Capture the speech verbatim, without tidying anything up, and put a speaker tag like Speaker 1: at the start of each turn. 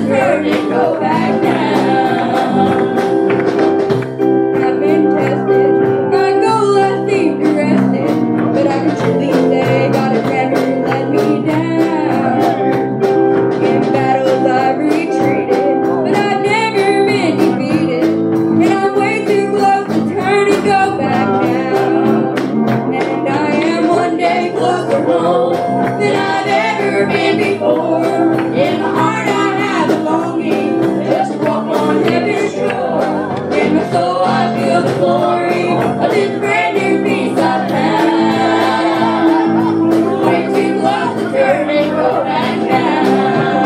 Speaker 1: turn and go back down. I've been tested, my goal I seem to rest it, but I can truly say God has never let me down. In battles I've retreated, but I've never been defeated, and I'm way too close to turn and go back now. And I am one day closer home than I've ever been before. In my heart I have a longing just to walk on heaven's shore. In my soul I feel the glory of His grace.